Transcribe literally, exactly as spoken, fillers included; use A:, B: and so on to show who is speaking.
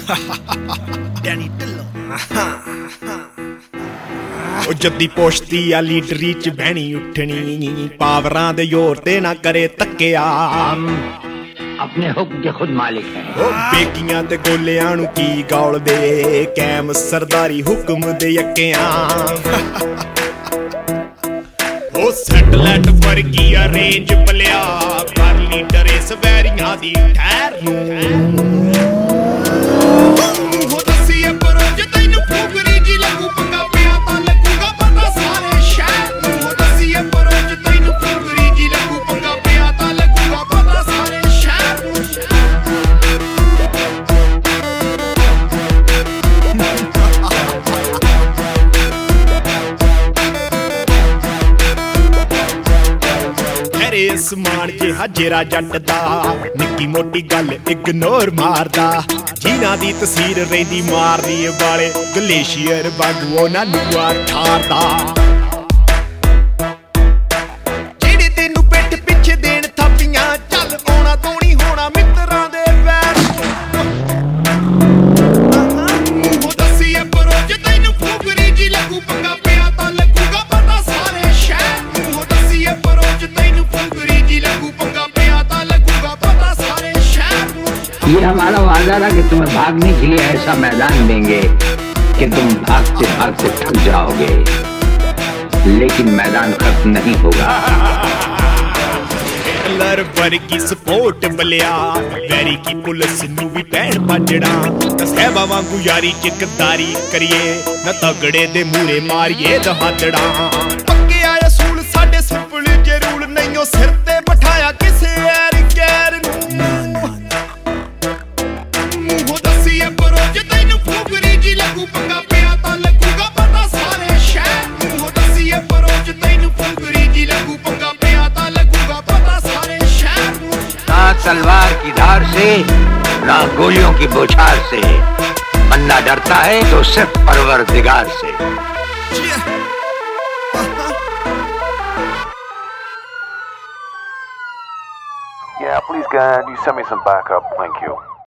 A: Danny Dhillon ਉਹ ਜੱਦੀ ਪੁਸ਼ਤੀ ਆ ਲੀਡਰੀ ਚ ਬਹਿਣੀ ਉੱਠਣੀ ਪਾਵਰਾਂ ਦੇ ਜ਼ੋਰ ਤੇ ਨਾ ਕਰੇ ਤੱਕਿਆ
B: अपने हुक्म के खुद मालिक हैं
A: ਬੇਕੀਆਂ ਤੇ ਗੋਲਿਆਂ ਨੂੰ ਕੀ ਗੌਲਦੇ ਕੈਮ ਸਰਦਾਰੀ ਹੁਕਮ ਦੇ ਯੱਕਿਆਂ ਉਹ ਸੈਟਲਾਈਟ ਵਰਗੀ ਆ ਰੇਂਜ ਪਲਿਆ ਕਰ ਲੀਡਰ ਇਸ ਵੈਰੀਆਂ ਦੀ ਠਹਿਰ ਨੂੰ ਉਹ ਦਸੀਏ ਪਰੋਜ ਤੈਨੂੰ ਫੁਕਰੀ ਜੀ ਲੱਗੂ ਪੰਗਾ ਪਿਆ ਤਾਂ ਲੱਗੂਗਾ ਪਤਾ ਸਾਰੇ ਸ਼ਹਿਰ ਨੂੰ ਉਹ ਦਸੀਏ ਪਰੋਜ ਤੈਨੂੰ ਫੁਕਰੀ ਜੀ ਲੱਗੂ ਪੰਗਾ ਪਿਆ ਤਾਂ ਲੱਗੂਗਾ ਪਤਾ ਸਾਰੇ ਸ਼ਹਿਰ ਨੂੰ ਸਮਾਨ ਜਿਹਾ ਜੇਰਾ ਜੱਟ ਦਾ ਨਿੱਕੀ ਮੋਟੀ ਗੱਲ ਇਗਨੋਰ ਮਾਰਦਾ ਜਿਨ੍ਹਾਂ ਦੀ ਤਸਵੀਰ ਰਹਿੰਦੀ ਮਾਰਦੀ ਵਾਲੇ ਗਲੇਸ਼ੀਅਰ ਵਾਂਗੂ ਉਹਨਾਂ ਨੂੰ ਆ ਠਾਰਦਾ ਜਿਹੜੇ ਤੈਨੂੰ ਪਿੱਠ ਪਿੱਛੇ ਦੇਣ ਥਾਪੀਆਂ ਚੱਲ ਆਉਣਾ ਤੋਣੀ ਹੋਣਾ ਮਿੱਤਰਾਂ ਦੇ ਵੈਰ ਉਹ ਦਸੀਏ ਪਰੋਜ ਤੈਨੂੰ ਫੁਕਰੀ ਜੀ ਲੱਗੂ ਪੰਗਾ ਪਿਆ ਤਾਂ ਲੱਗੂਗਾ ਪਤਾ ਸਾਰੇ ਸ਼ਹਿਰ ਨੂੰ ਉਹ ਦਸੀਏ ਪਰੋਜ ਤੈਨੂੰ
B: ये हमारा वादा था कि तुम्हें भागने के लिए ऐसा मैदान देंगे कि तुम भागते भागते थक जाओगे लेकिन मैदान खत्म नहीं होगा
A: लर वर्गी सपोर्ट बलिया वैरी की पुलिस नू भी पैण बाजड़ा सहबा वांगू यारी च गद्दारी करिए न तगड़े दे मूरे मारिए दहादड़ा पक्के आए असूल साडे सिंपल जे रूल नहीं ओ सिर ते बिठाया किसे ऐर गैर नू ਪੰਗਾ ਪਿਆ ਤਾਂ ਲੱਗੂਗਾ ਪਤਾ ਸਾਰੇ ਸ਼ਹਿਰ ਨੂੰ ਹੋ ਦਸੀਏ ਪਰੋਜ ਤੈਨੂੰ ਫੁਕਰੀ ਜੀ ਲੱਗੂ ਪੰਗਾ ਪਿਆ ਤਾਂ ਲੱਗੂਗਾ ਪਤਾ ਸਾਰੇ ਸ਼ਹਿਰ ਨੂੰ
B: ना तलवार की धार से ना गोलियों की बौछार से बंदा डरता है तो सिर्फ परवरदिगार से
C: Yeah, please, God, you send me some backup. Thank you.